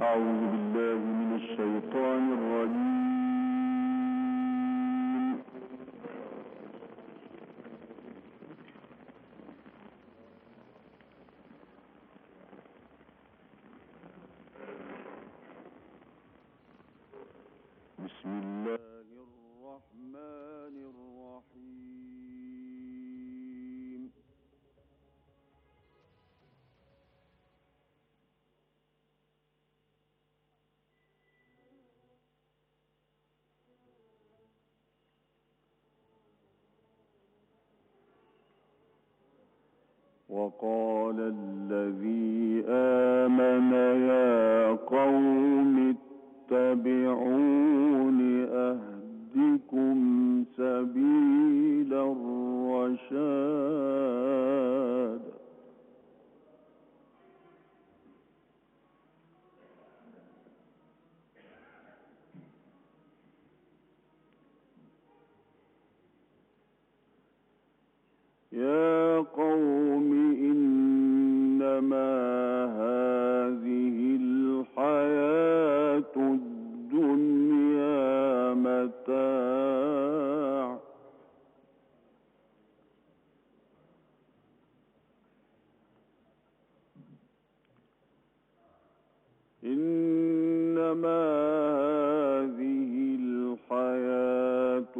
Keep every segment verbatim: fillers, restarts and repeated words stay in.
أعوذ بالله من الشيطان الرجيم. بسم الله الرحمن الرحيم. وقال الذي آمن يا قوم اتبعون أهدكم سبيل الرشاد. يا قوم إنما هذه الحياة الدنيا متاع إنما هذه الحياة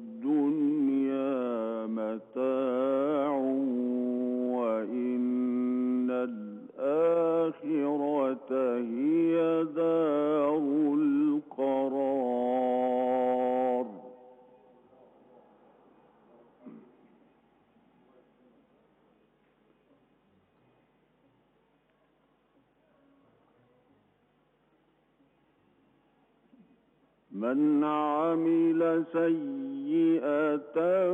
الدنيا متاع وإن الآخرة هي دار القرار. من عمل سيئة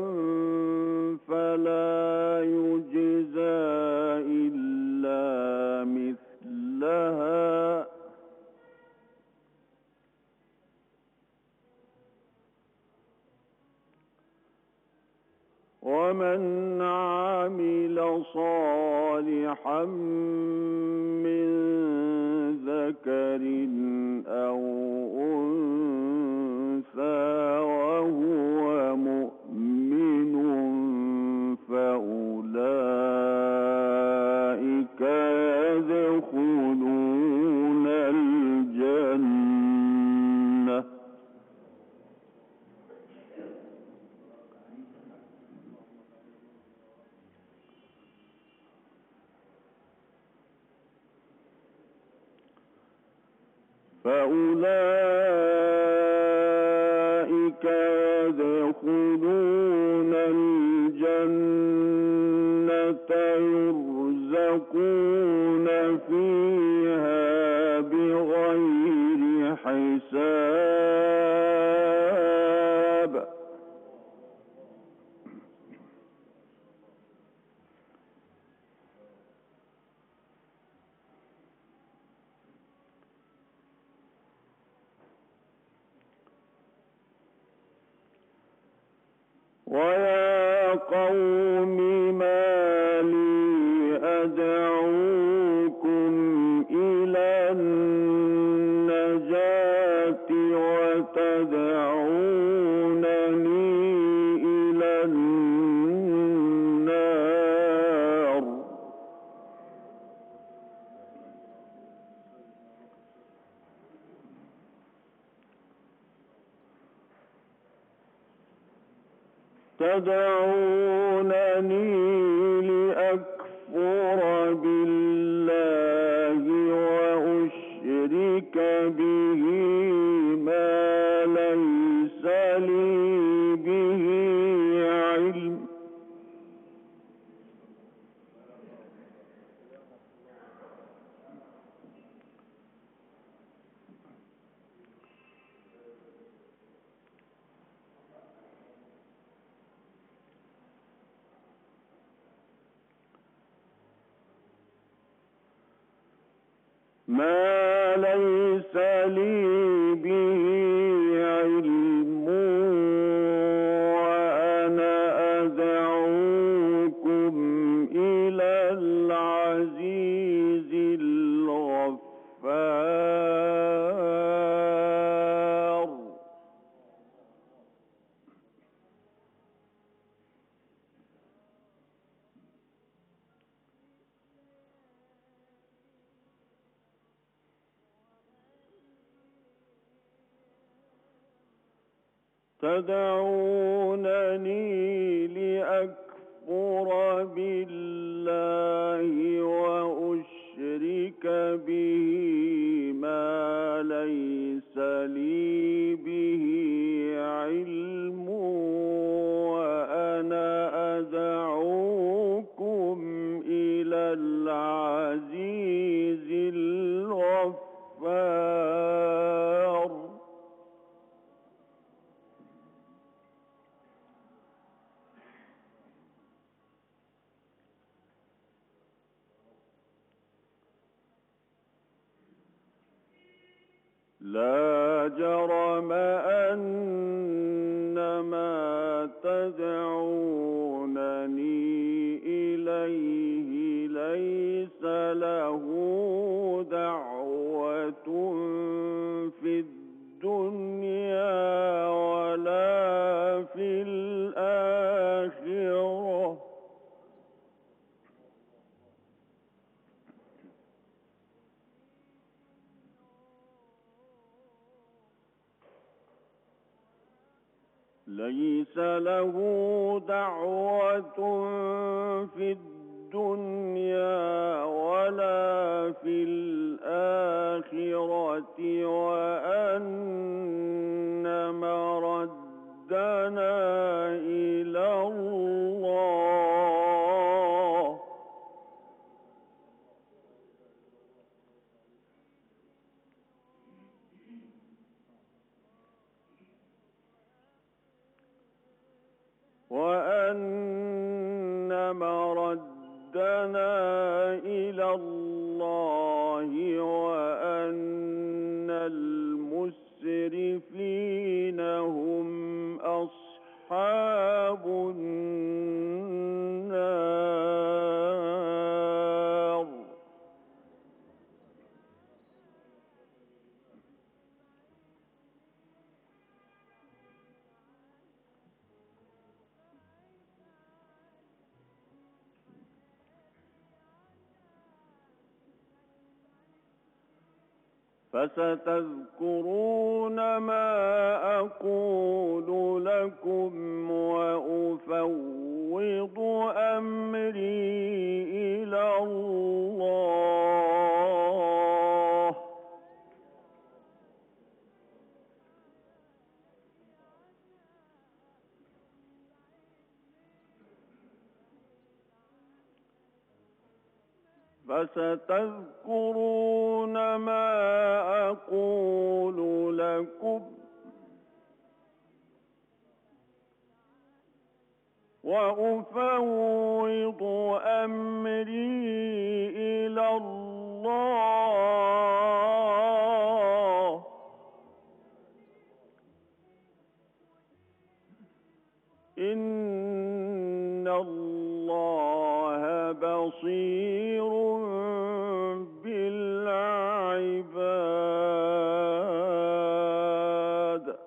فلا يجزى إلا مثلها ومن عمل صالحا من ذكر أو أنثى وهو مؤمن فأولئك يدخلون الجنة فأولئك يدخلون الجنة يرزقون فيها بغير حساب. ويا قوم ما لي أدعوكم إلى النجاة وتدعونني إلى النار. تدعونني لأكفر بالله وأشرك به ما ليس لي به علم ما ليس لي به علم وأنا أدعوكم إلى العزيز الغفار. تدعونني لأكفر بالله وأشرك به ما ليس لي به علم، وأنا أدعوكم إلى العزيز الغفار. لا جرم أن ما تدعونني إليه ليس له دعوة في الدنيا ولا في الآخرة. ليس له دعوة في الدنيا ولا في الآخرة، وأن مردنا إلى الله. وأن مردنا إلى الله، وأن المسرفين هم أصحاب النار. فستذكرون ما أقول لكم وأفوض أمري إلى الله. فستذكرون ما أقول لكم وأفوض أمري إلى الله. إن الله بصير بالعباد.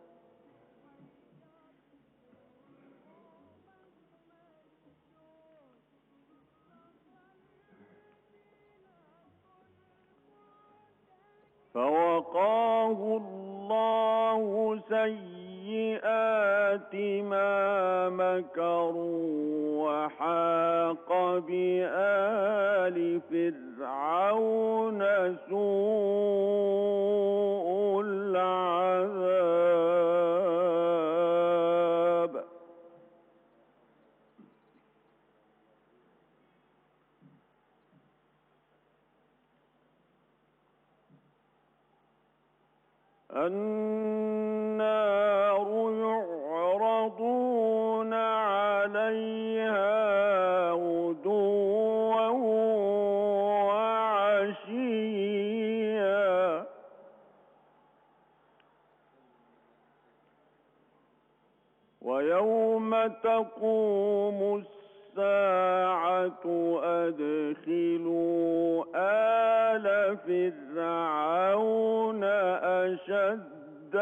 فوقاه الله سيئات ما مكروا، وحاق بآل فرعون سوء العذاب. النار يعرضون عليها غدوا وعشيا، ويوم تقوم الساعة أدخلوا آل فرعون أشد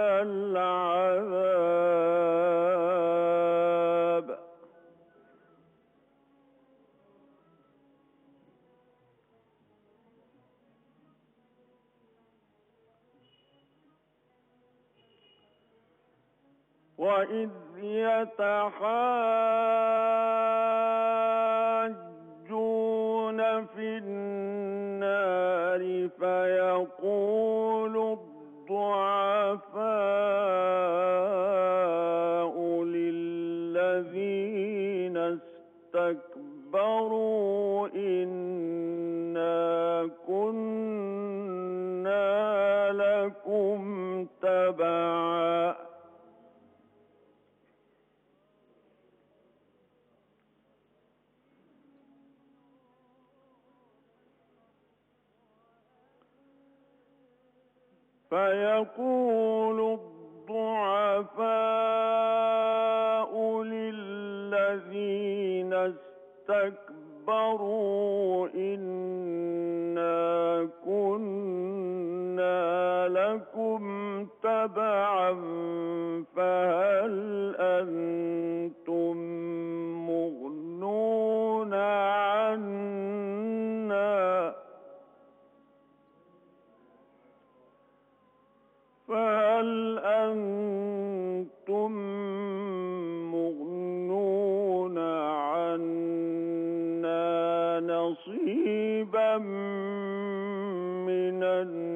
العذاب. وإذ يتحاجون في النار فيقول الضعفاء للذين استكبروا إنا كنا لكم تبعا فيقول الضعفاء للذين استكبروا إنا كنا لكم تبعا فهل أنتم مغنون عنا فهل أنتم مغنون عنا نصيبا من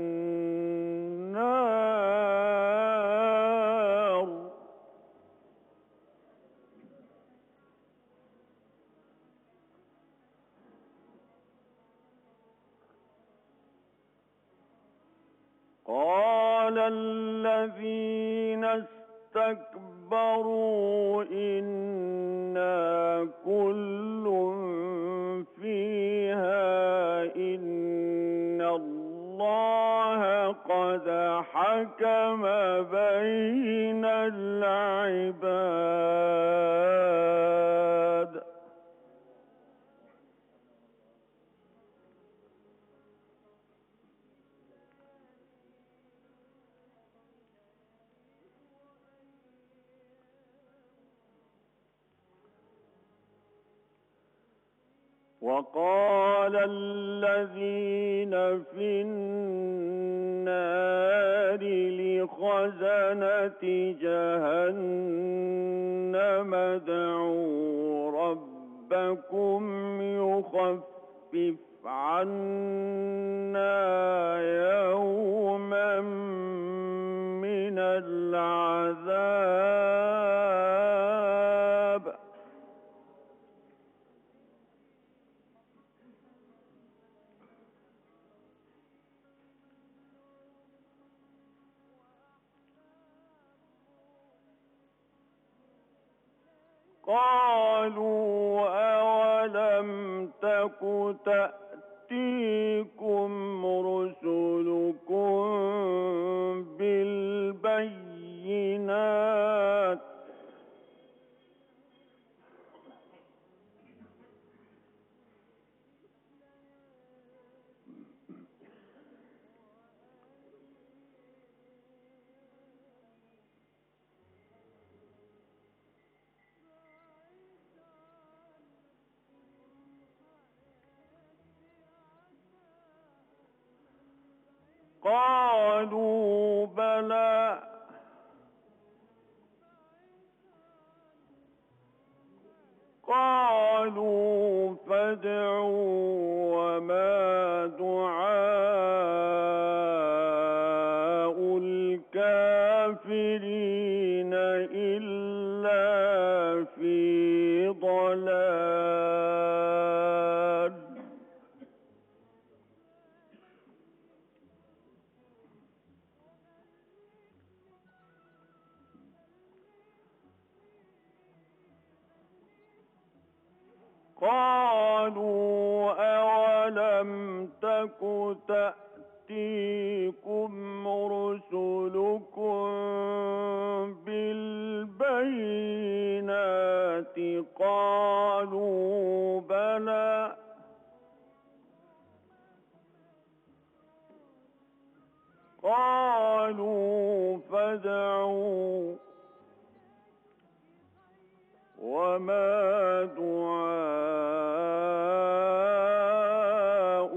النار قال الذين استكبروا إنا كل فيها إن الله قد حكم بين العباد وقال الذين في النار لخزنة جهنم ادعوا ربكم يخفف عنا يوما من العذاب قالوا أولم تك تأتيكم رسلكم بالبينات قالوا بلى قالوا فادعوا وما دعاء الكافرين إلا في ضلال قالوا أولم تك تأتيكم رسلكم بالبينات قالوا بلى قالوا فادعوا وما دعاء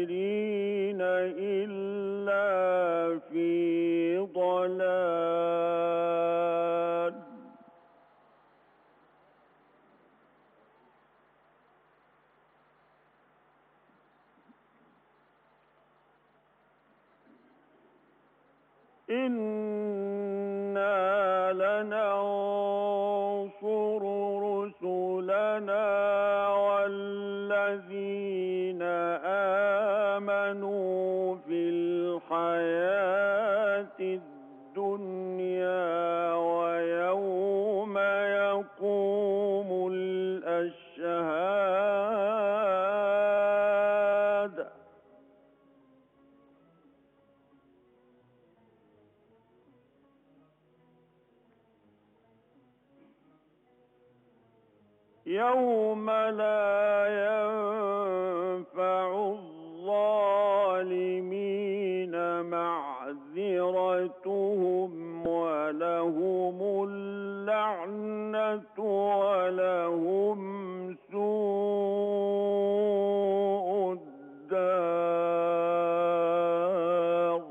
الكافرين إلا في ضلال إنا لننصر رسلنا والذين آمنوا في الحياة الدنيا ويوم يقوم الأشهاد. يوم لا ينفع الظالمين معذرتهم ولهم اللعنة ولهم سوء الدار.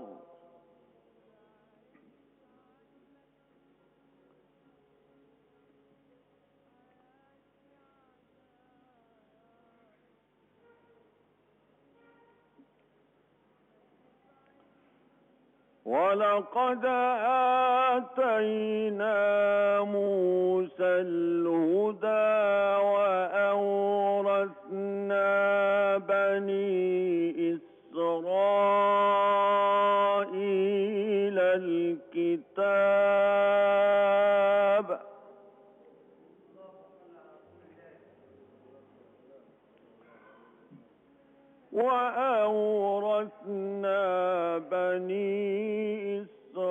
ولقد آتينا موسى الهدى وأورثنا بني إسرائيل الكتاب وأورثنا بني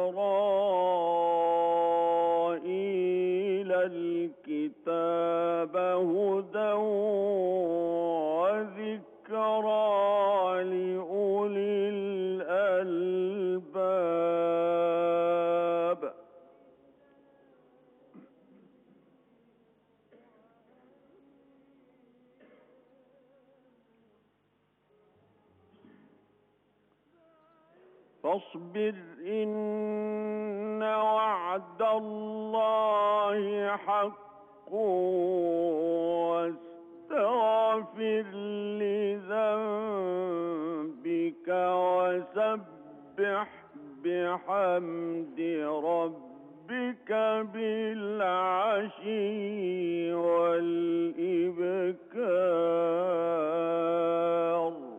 إسرائيل الكتاب هدى وذكرى لأولي الألباب. فاصبر إن وعد الله حق واستغفر لذنبك وسبح بحمد ربك بالعشي والإبكار.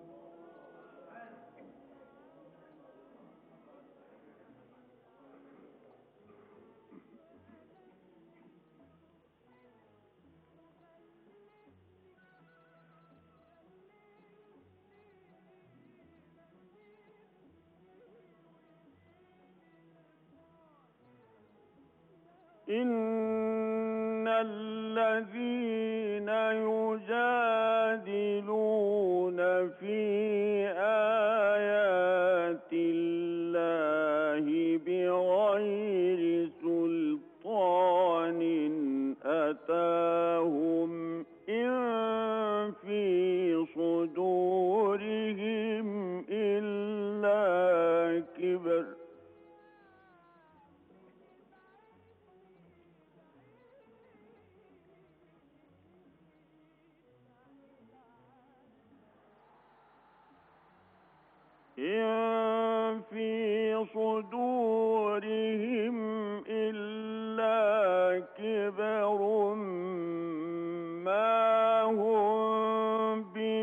إن الذين يجادلون في آيات الله بغير سلطان أتاهم إن في صدورهم إلا كبر إن في صدورهم إلا كبر ما هم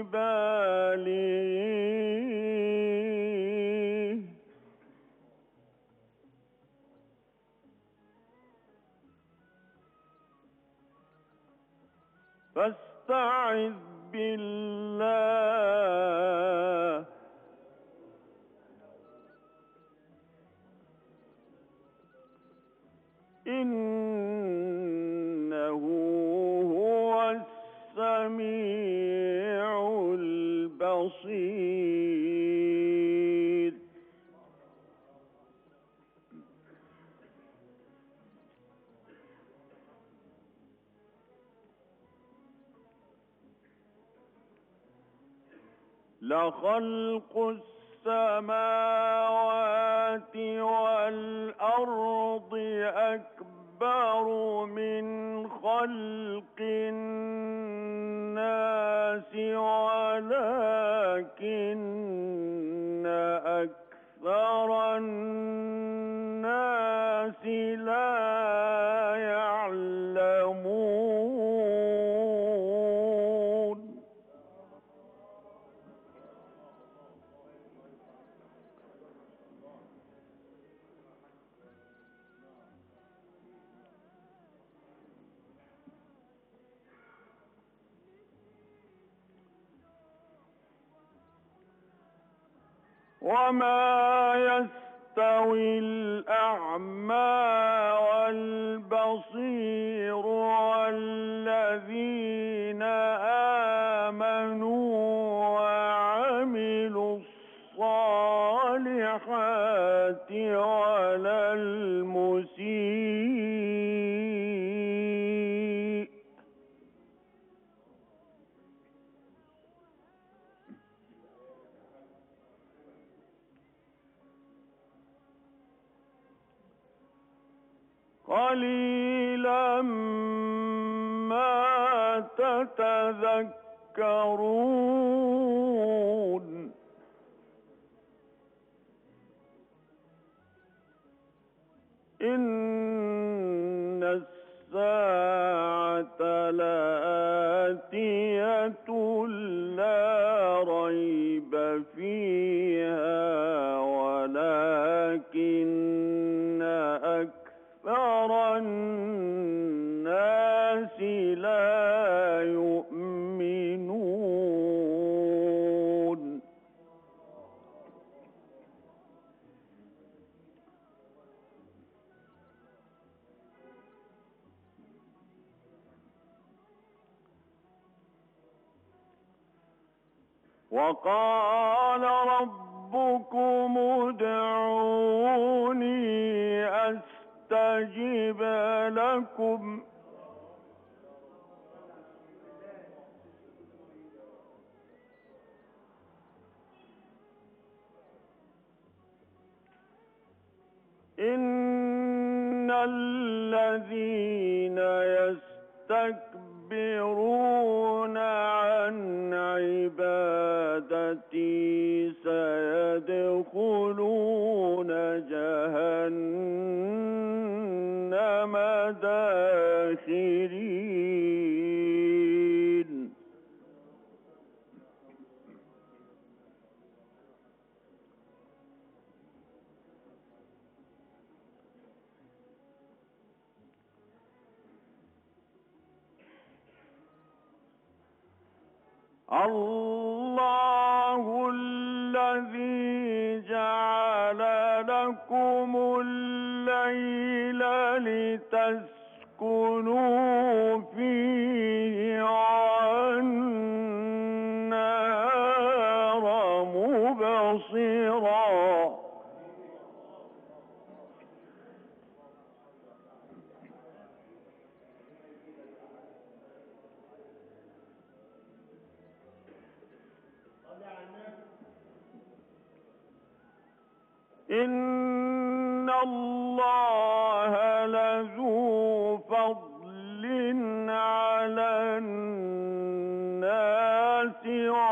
ببالغيه فاستعذ بالله إنه هو السميع البصير. لخلق السماوات والأرض أكبر من خلق الناس ولكن أكثر الناس وما يستوي الأعمى والبصير والذين آمنوا وعملوا الصالحات ولا المسيء. قليلا ما تتذكرون. إن الساعة لآتية لا ريب فيها ولكن أكثر الناس لا يؤمنون. وقال ربكم ادعوني أستجب لكم. إن الذين يستكبرون عن عبادتي سيدخلون جهنم داخرين. الله الذي جعل لكم الليل لتسكنوا فيه والنهار مبصرا. إن الله لذو فضل على الناس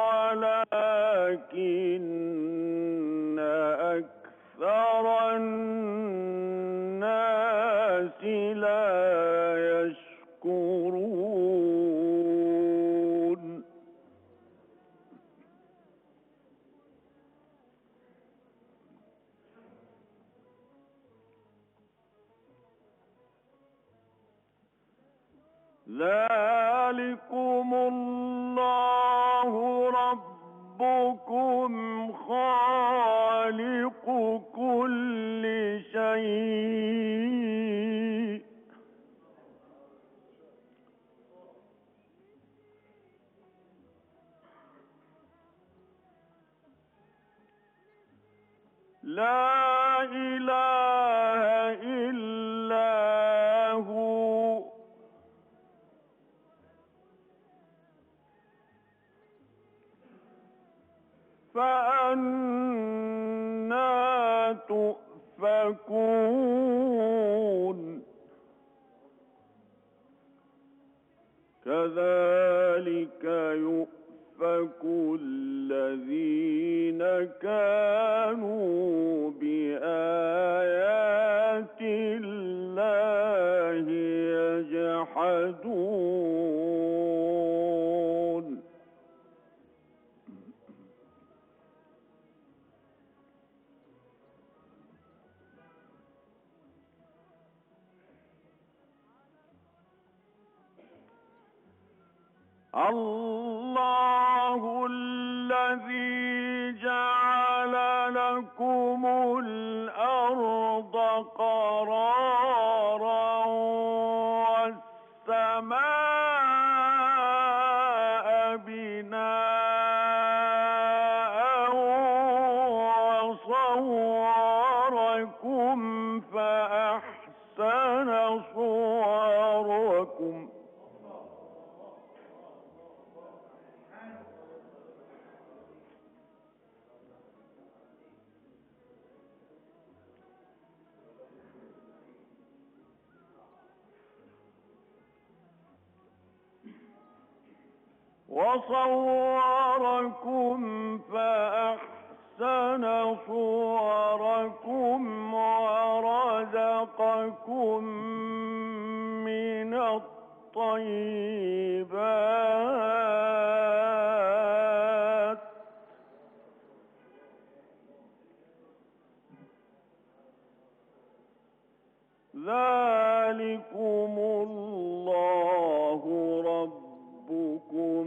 ولكن أكثر الناس لا يشكرون. ذلكم الله ربكم خالق كل شيء. لا إله إلا هو فأنى تؤفكون. كذلك يؤفك الذين كانوا بآيات الله يجحدون. الله الذي جعل لكم الأرض قرارا والسماء بناء وصوركم فأحسن صوركم وصوركم فأحسن صوركم ورزقكم من الطيبات ذلكم الله ربكم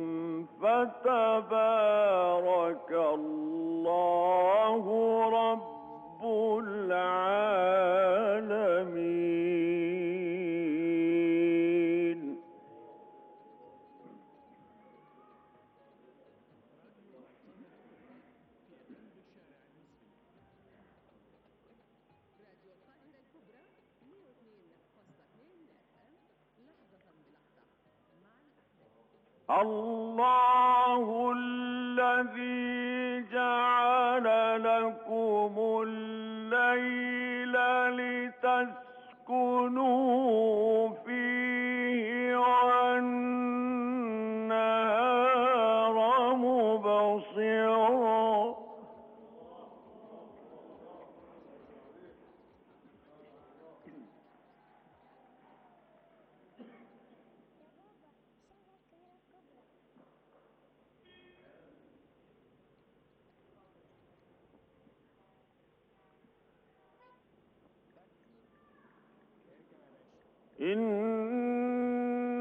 فتبارك الله رب العالمين. الله الذي جعل لكم الليل لتسكنوا فيه والنهار مبصرا إن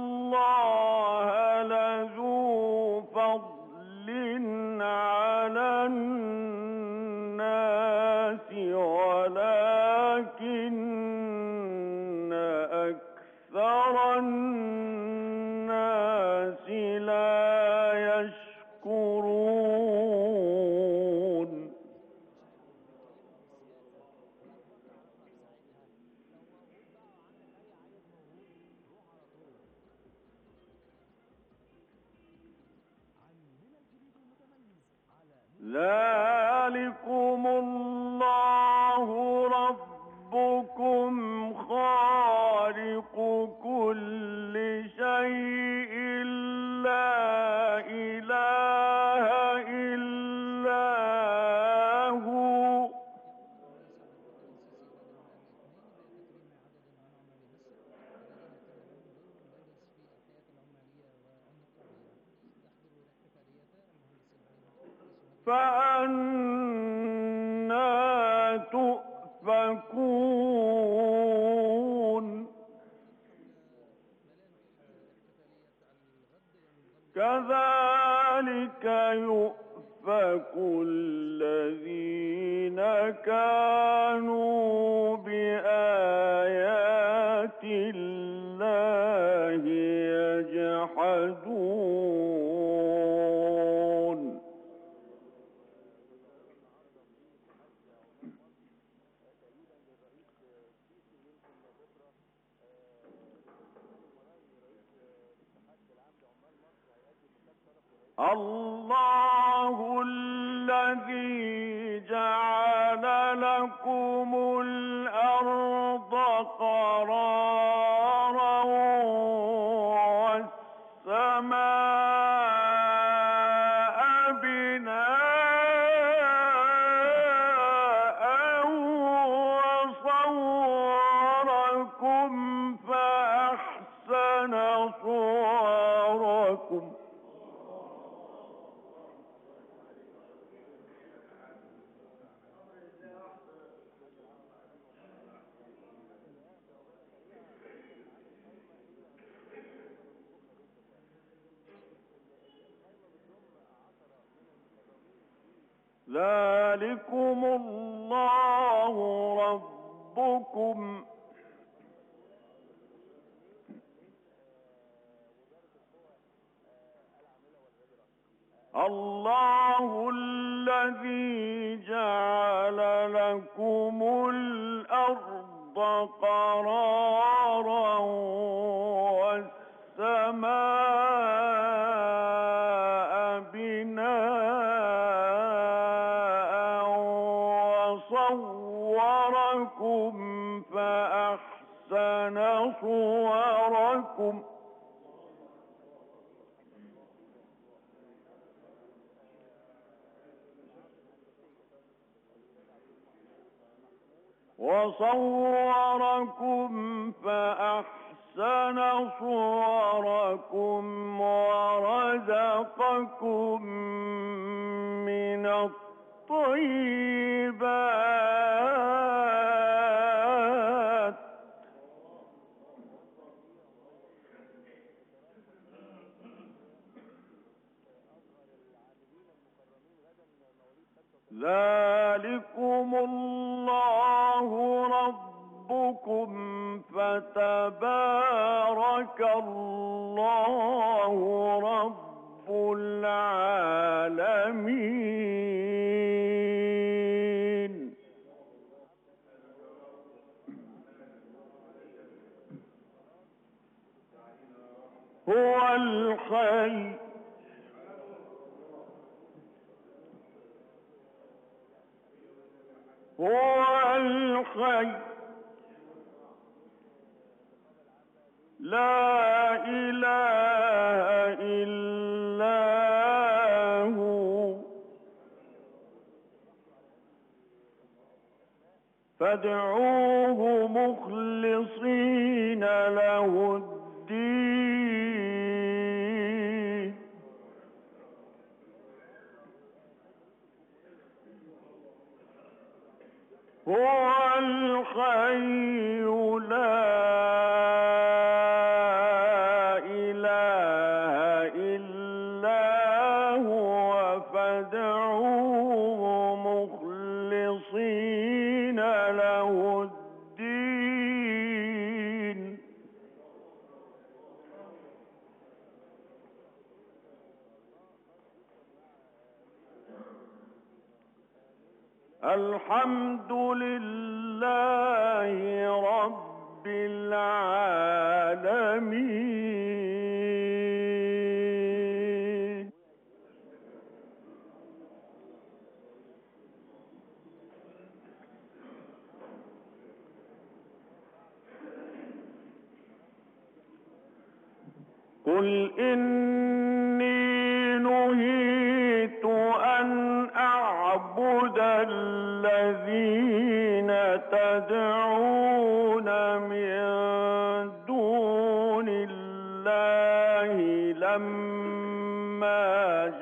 الله لذو فضل على الناس ولكن أكثر الناس لا يشكرون. ذلكم الله ربكم خالق كل شيء لا إله إلا هو فأنى تؤفكون. كذلك يؤفك الذين كانوا بآيات الله يجحدون. الله الذي جعل لكم الأرض قرارا والسماء بناء وصوركم فأحسن صوركم ذلك ذلكم الله ربكم الله الذي جعل لكم الأرض قرارا والسماء بناء وصوركم فأحسن صوركم وصوركم فأحسن صوركم ورزقكم من الطيبات ذلكم الله ربكم فتبارك الله رب العالمين هو الحي هو الحي لا إله إلا هو فادعوه مخلصين له الدين هو الحي لا إله إلا هو فادعوه مخلصين له الدين الحمد لله رب العالمين قل إني نهيت أن أعبد الذين تدعون من دون الله لما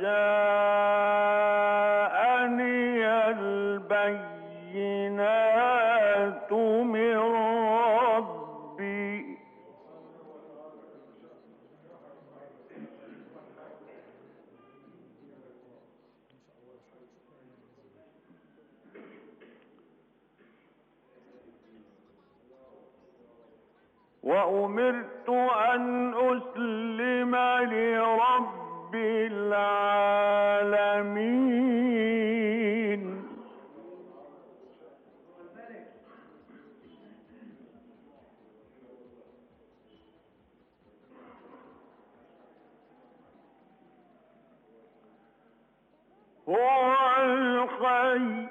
جاءني البينات من ربي وأمرت أن أسلم لرب العالمين هو الحي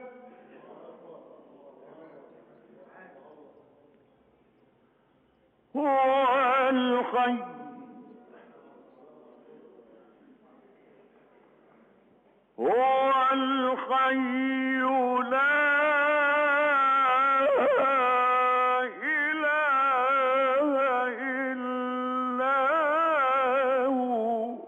هو الحي هو الحي لا إله إلا هو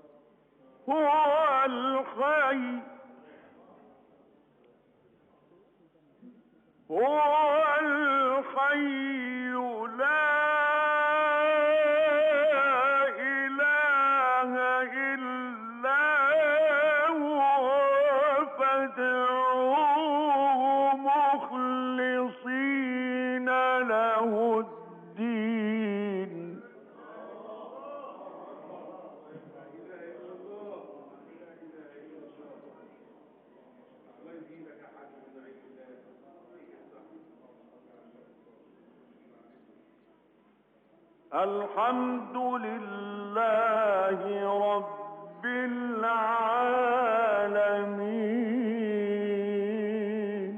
هو الحي هو الحي لا إله إلا هو فادعوه مخلصين له الدين. الحمد لله رب العالمين.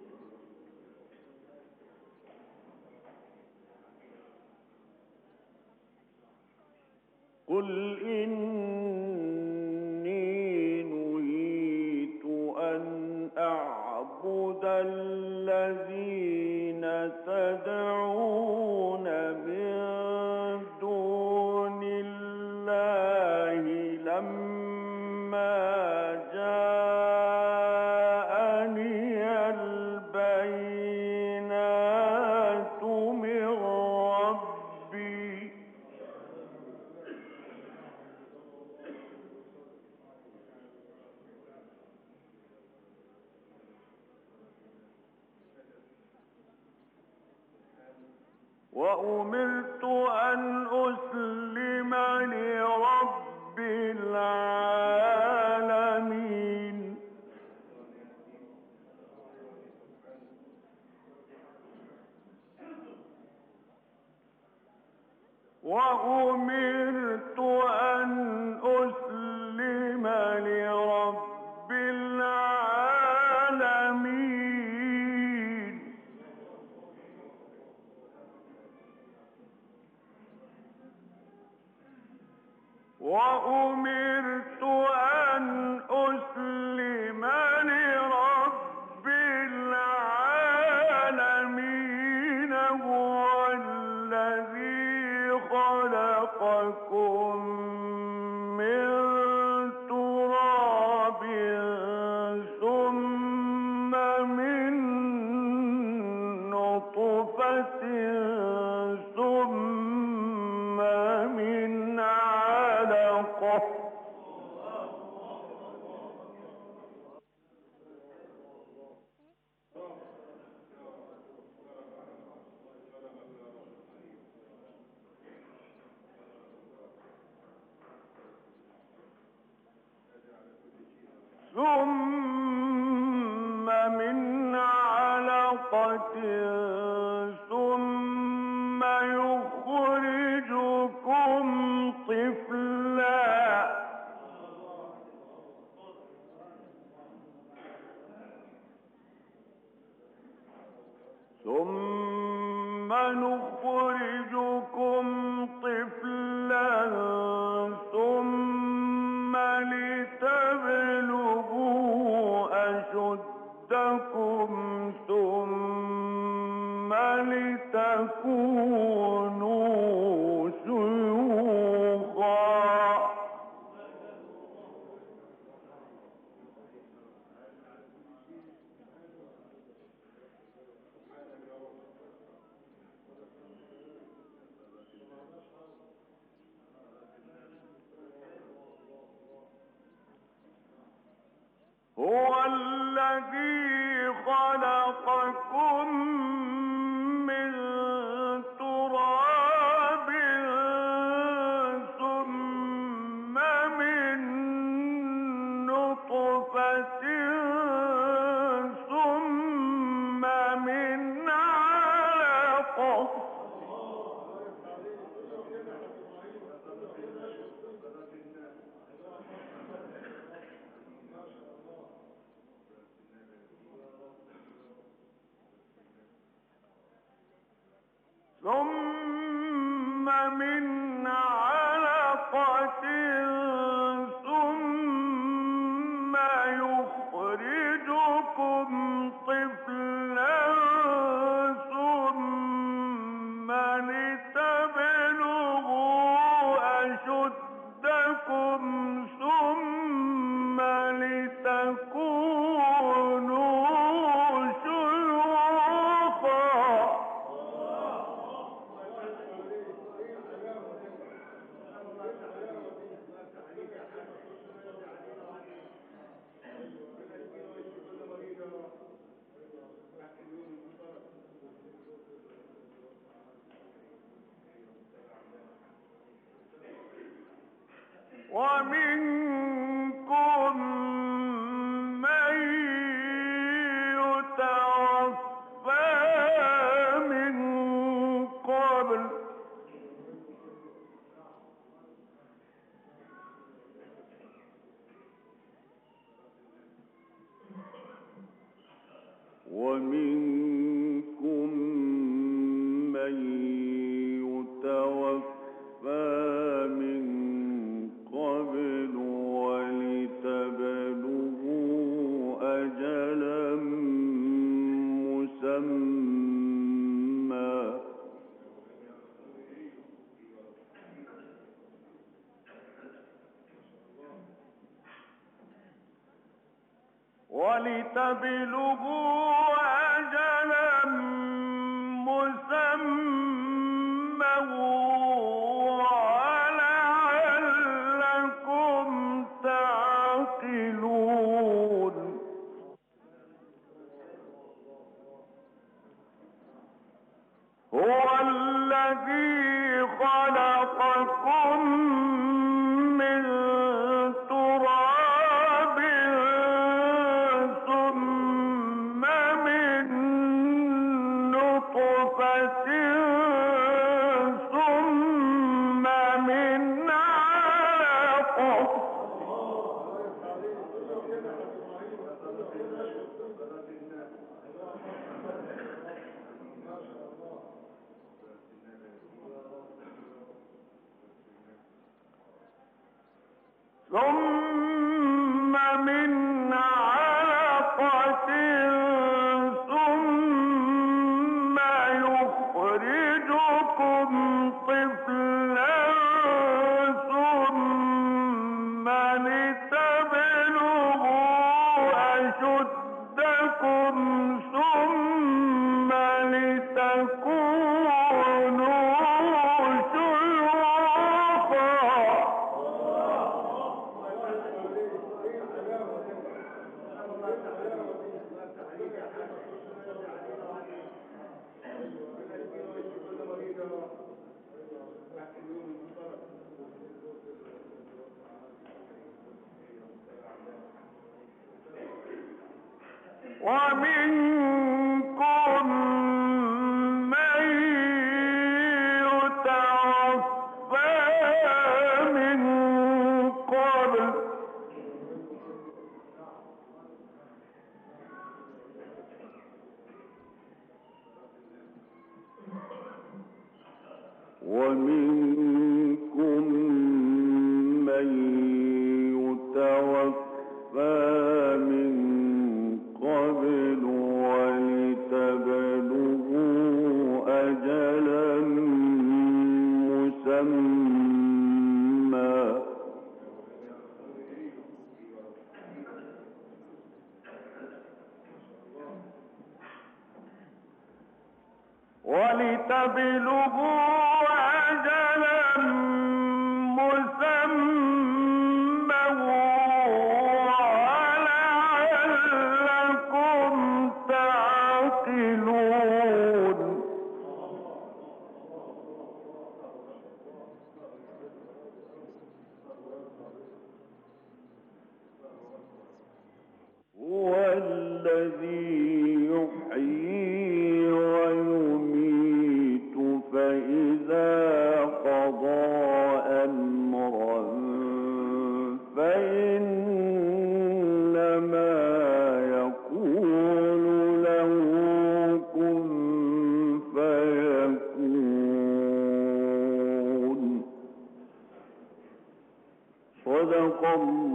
قل إني نهيت أن أعبد الذين تدعون من دون الله لما جاءني البينات من ربي. وأمرت أن أسلم لرب العالمين. وأمرت أن أسلم لرب العالمين. وأمرت أن أسلم لرب العالمين. هو الذي خلقكم من تراب ثم من نطفة ثم من علقة ثم من علقة ثم يخرجكم طفلا ثم نخرجكم طفلا ثم لتبلغوا أشدكم ثم لتكونوا شيوخا. هو الذي خلقكم من تراب ثم من نطفة ثم من علقة ثم من علقة ثم يخرجكم طفلا ثم لتبلغوا أشدكم ثم لتكونوا شيوخا ومنكم من يتوفى من قبل ومنكم من يتوفى من قبل ولتبلغوا أجلا مسمى ولتبلغوا أجلا مسمى ولعلكم تعقلون هو الذي خلقكم من تراب ثم من نطفة ثم من علقة ثم من علقة ثم يخرجكم طفلا ثم لتبلغوا أشدكم ثم لتكونوا شيوخا ومنكم من يتوفى من قبل ومنكم من يتوفى من قبل ولتبلغوا أجلا مسمى ولتبلغوا أجلا مسمى ولعلكم تعقلون هو الذي يحيي ويميت فإذا قضى أمرا فإنما يقول له كن فيكون صدق الله